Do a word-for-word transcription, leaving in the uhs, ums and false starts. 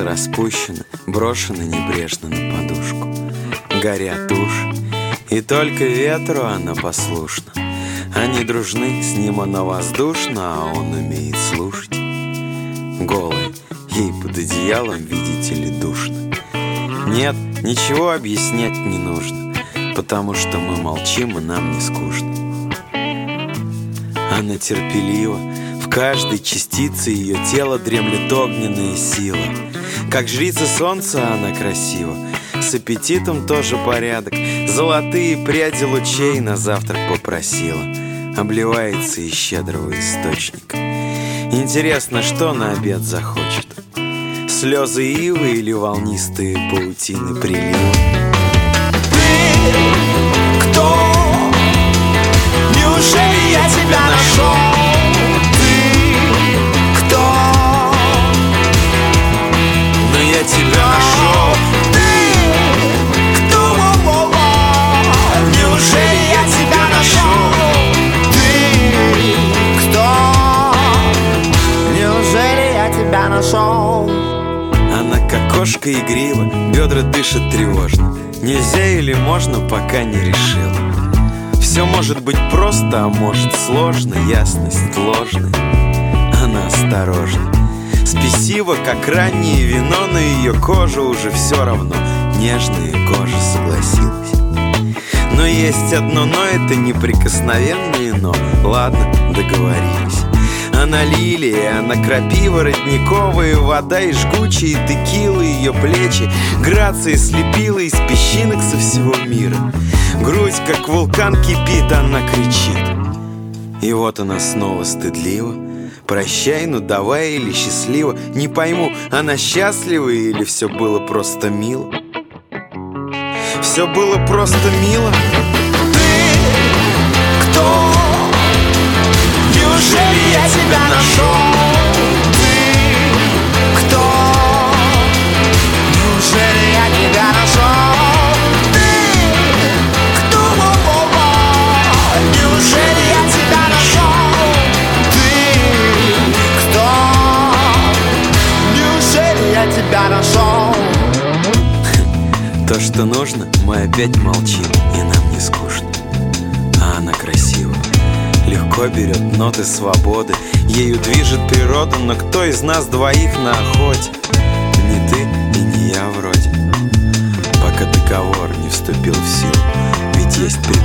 волосы распущены, брошены небрежно на подушку. Горят уши, и только ветру она послушна. Они дружны, с ним она воздушна, а он умеет слушать. Голая, ей под одеялом, видите ли, душно. Нет, ничего объяснять не нужно, потому что мы молчим, и нам не скучно. Она терпелива, в каждой частице ее тела дремлет огненная сила. Как жрица солнца она красива, с аппетитом тоже порядок. Золотые пряди лучей на завтрак попросила, обливается из щедрого источника. Интересно, что на обед захочет? Слезы ивы или волнистые паутины прилива? Ты кто? Неужели я тебя нашел? Ты кто? Но я тебя нашел. Ты кто? Неужели я тебя нашел? Ты кто? Неужели я тебя нашел? Она как кошка игрива, бедра дышат тревожно. Нельзя или можно, пока не решила. Все может быть просто, а может сложно, ясность ложная. Она осторожна, спесива, как раннее вино, на ее кожу уже все равно. Нежная кожа согласилась. Но есть одно но, это неприкосновенное но. Ладно, договорились. Она лилия, она крапива, родниковая вода и жгучие текилы ее плечи. Грация слепила из песчинок со всего мира. Грудь, как вулкан, кипит, она кричит. И вот она снова стыдлива. Прощай, ну давай или счастливо. Не пойму, она счастлива или все было просто мило? Все было просто мило. Ты кто? Неужели я тебя нашел? Ты кто? Неужели я тебя нашел? Ты кто? Неужели я тебя нашел? Ты кто? Неужели я тебя нашел? То, что нужно, мы опять молчим, и нам не скучно. А она красива, легко берет ноты свободы. Ею движет природа, но кто из нас двоих на охоте? Не ты и не я вроде, пока договор не вступил в силу. Ведь есть предпосылки.